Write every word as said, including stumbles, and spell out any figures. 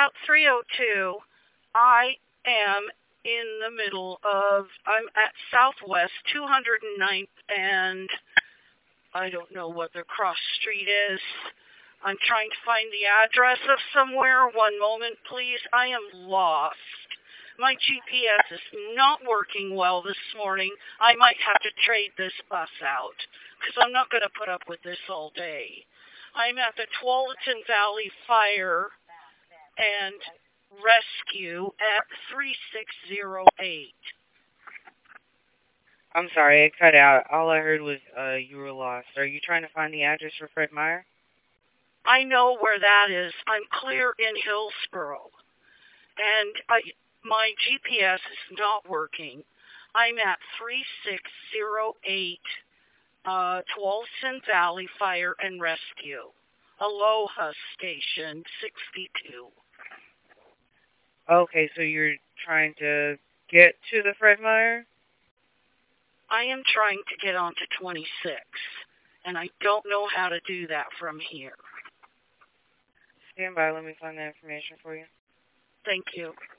Route three oh two. I am in the middle of, I'm at Southwest two hundred ninth and I don't know what the cross street is. I'm trying to find the address of somewhere. One moment, please. I am lost. My G P S is not working well this morning. I might have to trade this bus out because I'm not going to put up with this all day. I'm at the Tualatin Valley Fire and Rescue at three six zero eight. I'm sorry, it cut out. All I heard was uh, you were lost. Are you trying to find the address for Fred Meyer? I know where that is. I'm clear in Hillsboro. And I, my G P S is not working. I'm at three six zero eight uh, Tualatin Valley Fire and Rescue. Aloha Station sixty-two. Okay, so you're trying to get to the Fred Meyer? I am trying to get onto twenty-six, and I don't know how to do that from here. Stand by, let me find that information for you. Thank you.